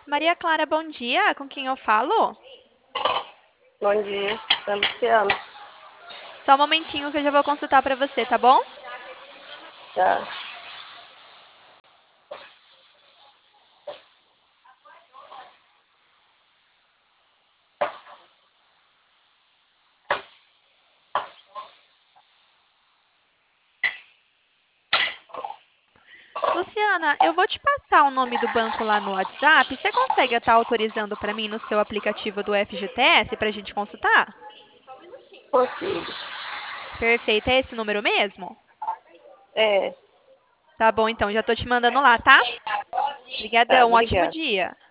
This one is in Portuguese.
Maria Clara, bom dia. Com quem eu falo? Bom dia, é Luciano. Só um momentinho que eu já vou consultar para você, tá bom? Tá. Luciana, eu vou te passar o nome do banco lá no WhatsApp. Você consegue estar autorizando para mim no seu aplicativo do FGTS para a gente consultar? Consigo. Perfeito, é esse número mesmo? É, Tá bom, então, já tô te mandando lá, tá? tá, Obrigadão, um ótimo obrigada. dia.